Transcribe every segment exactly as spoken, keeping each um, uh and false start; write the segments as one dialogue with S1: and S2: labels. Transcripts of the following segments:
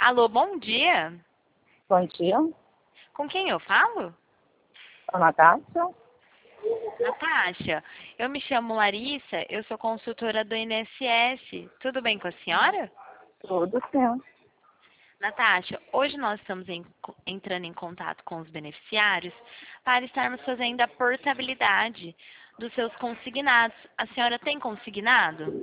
S1: Alô, bom dia.
S2: Bom dia,
S1: Com quem eu falo?
S2: a Natácia.
S1: Natasha, eu me chamo Larissa, eu sou consultora do I N S S. Tudo bem com a senhora?
S2: Tudo sim.
S1: Natasha, hoje nós estamos em- entrando em contato com os beneficiários para estarmos fazendo a portabilidade dos seus consignados. A senhora tem consignado?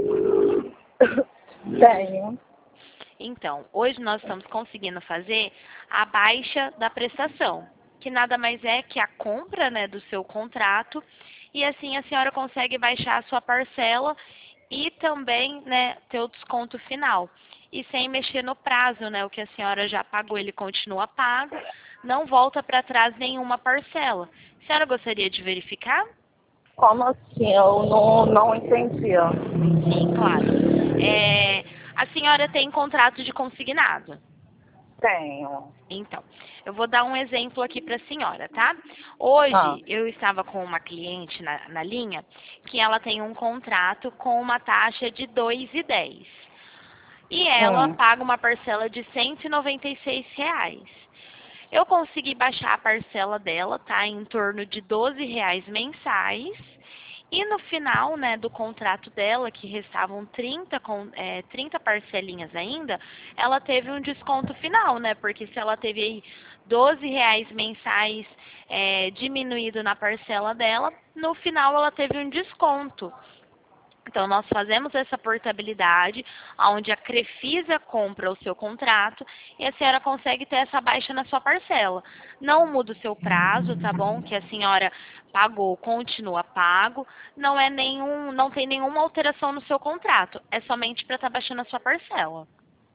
S2: Tenho.
S1: Então, hoje nós estamos conseguindo fazer a baixa da prestação, que nada mais é que a compra, né, do seu contrato, e assim a senhora consegue baixar a sua parcela e também, né, ter o desconto final. E sem mexer no prazo, né, o que a senhora já pagou, ele continua pago, não volta para trás nenhuma parcela. A senhora gostaria de verificar?
S2: Como assim? Eu não, não entendi.
S1: Sim, claro. É, a senhora tem contrato de consignado.
S2: Tenho.
S1: Então, eu vou dar um exemplo aqui para a senhora, tá?
S2: Ah,
S1: Hoje eu estava com uma cliente na, na linha que ela tem um contrato com uma taxa de dois e dez e ela
S2: hum.
S1: paga uma parcela de cento e noventa e seis reais. Eu consegui baixar a parcela dela, tá? Em torno de doze reais mensais. E no final, né, do contrato dela, que restavam trinta, com, é, trinta parcelinhas ainda, ela teve um desconto final, né? Porque se ela teve aí doze reais mensais é, diminuído na parcela dela, no final ela teve um desconto. Então, nós fazemos essa portabilidade, onde a Crefisa compra o seu contrato e a senhora consegue ter essa baixa na sua parcela. Não muda o seu prazo, tá bom? Que a senhora pagou, continua pago. Não é nenhum, não tem nenhuma alteração no seu contrato. É somente para estar baixando a sua parcela.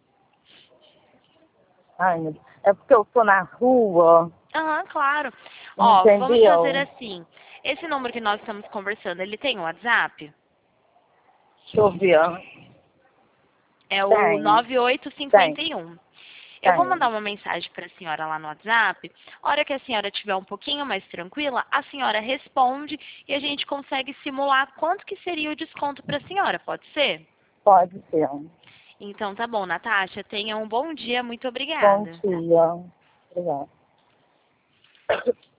S2: Ai, meu Deus. É porque eu tô na rua,
S1: Aham, claro. Ó, vamos fazer
S2: entendeu?
S1: assim. Esse número que nós estamos conversando, ele tem um WhatsApp?
S2: Deixa eu ver.
S1: É o
S2: Tenho,
S1: nove oito cinco
S2: tenho,
S1: um. Eu vou
S2: tenho.
S1: mandar uma mensagem para a senhora lá no WhatsApp. A hora que a senhora estiver um pouquinho mais tranquila, a senhora responde e a gente consegue simular quanto que seria o desconto para a senhora, pode ser?
S2: Pode ser.
S1: Então tá bom, Natasha. Tenha um bom dia. Muito
S2: Bom
S1: obrigada.
S2: dia. Obrigada.